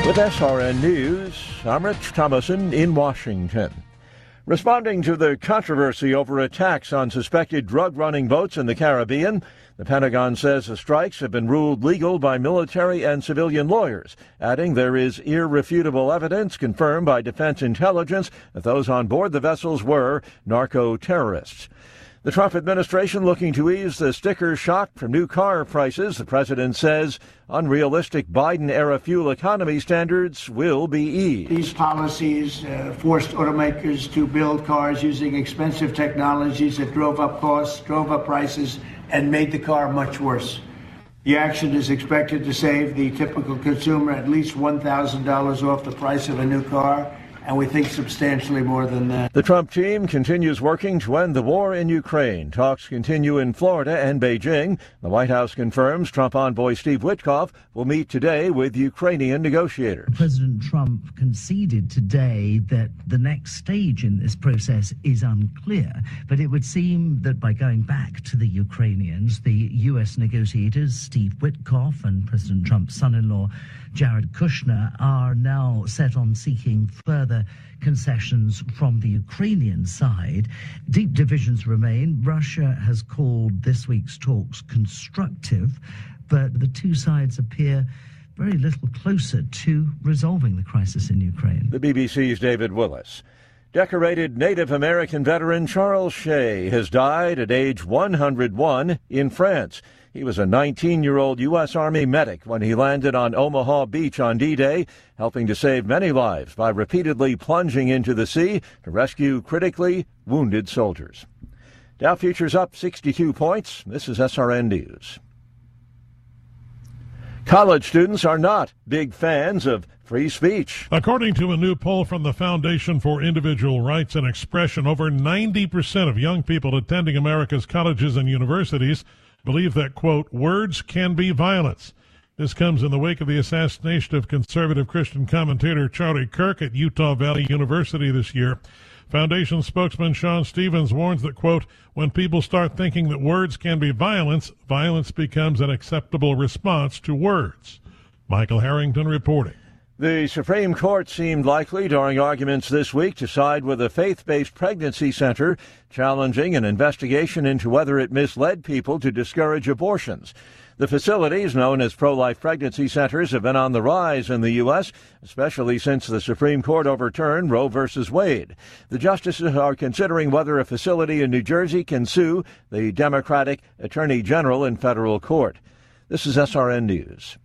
With SRN News, I'm Rich Thomason in Washington. Responding to the controversy over attacks on suspected drug-running boats in the Caribbean, the Pentagon says the strikes have been ruled legal by military and civilian lawyers, adding there is irrefutable evidence confirmed by defense intelligence that those on board the vessels were narco-terrorists. The Trump administration looking to ease the sticker shock from new car prices. The president says unrealistic Biden-era fuel economy standards will be eased. These policies forced automakers to build cars using expensive technologies that drove up costs, drove up prices, and made the car much worse. The action is expected to save the typical consumer at least $1,000 off the price of a new car, and we think substantially more than that. The Trump team continues working to end the war in Ukraine. Talks continue in Florida and Beijing. The White House confirms Trump envoy Steve Witkoff will meet today with Ukrainian negotiators. President Trump conceded today that the next stage in this process is unclear, but it would seem that by going back to the Ukrainians, the U.S. negotiators, Steve Witkoff and President Trump's son-in-law, Jared Kushner, are now set on seeking further concessions from the Ukrainian side. Deep divisions remain. Russia has called this week's talks constructive, but the two sides appear very little closer to resolving the crisis in Ukraine. The BBC's David Willis. Decorated Native American veteran Charles Shea has died at age 101 in France. He was a 19-year-old U.S. Army medic when he landed on Omaha Beach on D-Day, helping to save many lives by repeatedly plunging into the sea to rescue critically wounded soldiers. Dow futures up 62 points. This is SRN News. College students are not big fans of free speech. According to a new poll from the Foundation for Individual Rights and Expression, over 90% of young people attending America's colleges and universities believe that, quote, words can be violence. This comes in the wake of the assassination of conservative Christian commentator Charlie Kirk at Utah Valley University this year. Foundation spokesman Sean Stevens warns that, quote, when people start thinking that words can be violence, violence becomes an acceptable response to words. Michael Harrington reporting. The Supreme Court seemed likely during arguments this week to side with a faith-based pregnancy center, challenging an investigation into whether it misled people to discourage abortions. The facilities, known as pro-life pregnancy centers, have been on the rise in the U.S., especially since the Supreme Court overturned Roe v. Wade. The justices are considering whether a facility in New Jersey can sue the Democratic Attorney General in federal court. This is SRN News.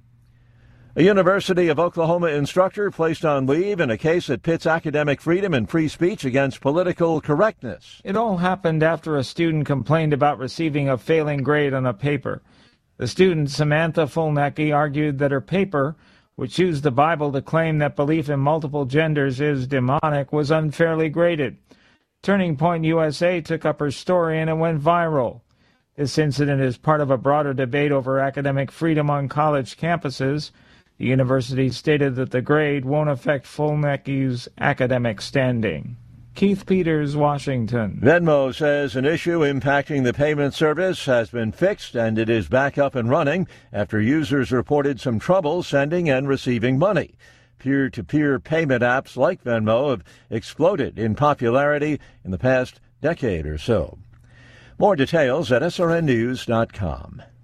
A University of Oklahoma instructor placed on leave in a case that pits academic freedom and free speech against political correctness. It all happened after a student complained about receiving a failing grade on a paper. The student, Samantha Fulnecki, argued that her paper, which used the Bible to claim that belief in multiple genders is demonic, was unfairly graded. Turning Point USA took up her story and it went viral. This incident is part of a broader debate over academic freedom on college campuses. The university stated that the grade won't affect Fulnecki's academic standing. Keith Peters, Washington. Venmo says an issue impacting the payment service has been fixed and it is back up and running after users reported some trouble sending and receiving money. Peer-to-peer payment apps like Venmo have exploded in popularity in the past decade or so. More details at srnnews.com.